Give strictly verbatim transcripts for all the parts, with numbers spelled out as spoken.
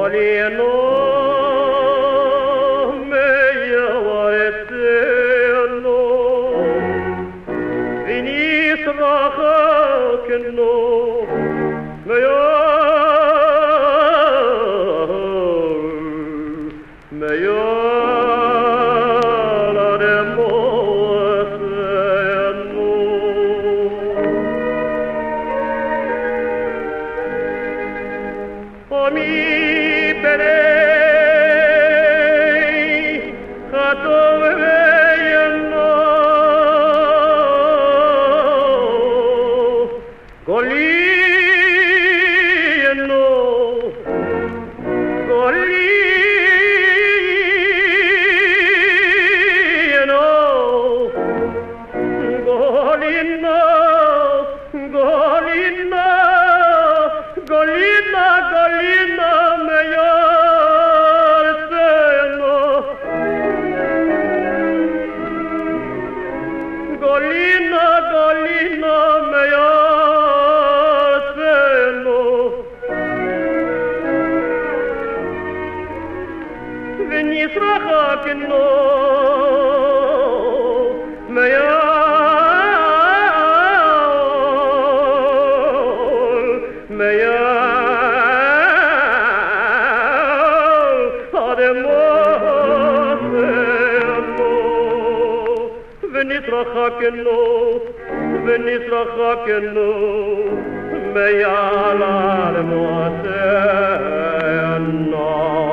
Golino me yawareteno Vinis rachakeno me me mi perei hatoveyano golino golino golino golino golina golina mayor seno golina golina mayor seno venis rachakeno mayor mayor Venis rachakeno, venis rachakeno, meyal al moaseno,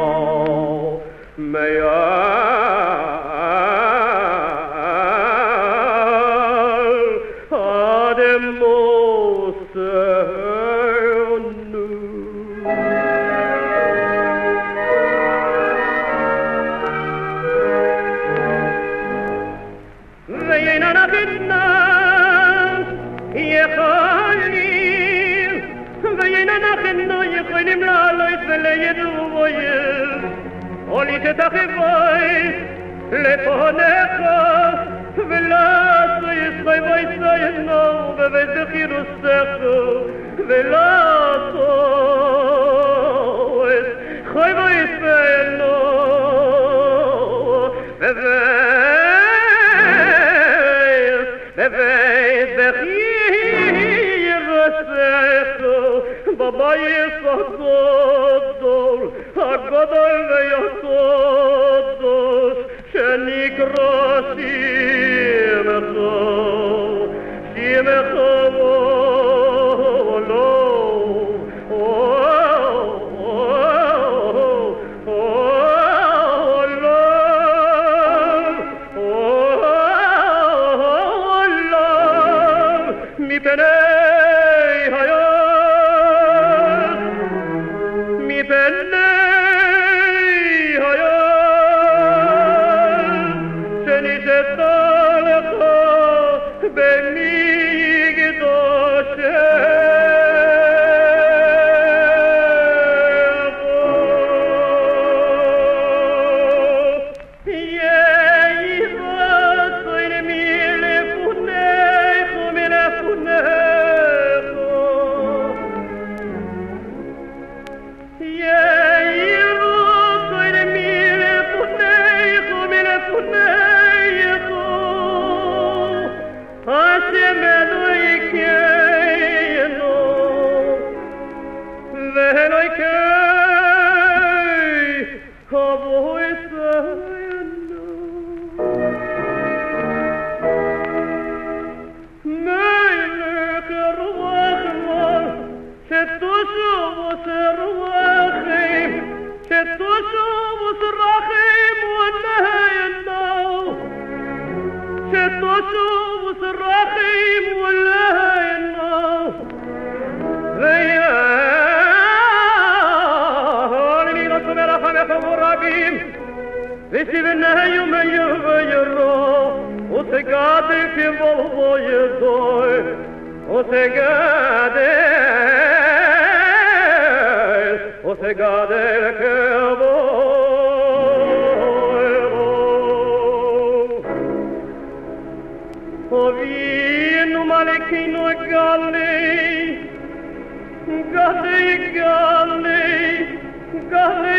meyal ad moaseno. Veyna nachna yechalim Veyna nachna yechalim la lois veleyedu voyel Oli tetachivoy leponecha Velaso yischayvoy sayeno Vevezechirusecho Velaso yischayvoy sayeno Veve Vevei vechir secho, Baba yisodol, Hagodol veyosodos, Shenikro shimecho, Shimecho volo, Mi penei hayat, mi penei hayat, sheni shetalecha beni gidoshecha. Vestivenna io meglio voglio, o se gade che voglio doi, o se gade, o se gade che voglio. O vino malechino e galle, galle, galle, galle.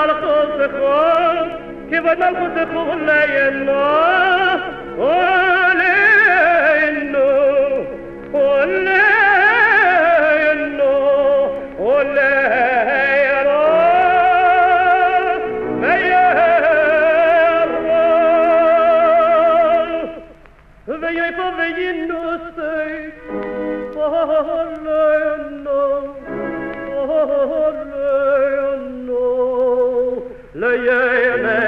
الخصخون كيف الخصخون لا ينو ولا ينو ولا ينو ولا ينو ما يرو فيا فيا النصي ولا ينو ولا ينو لا ينو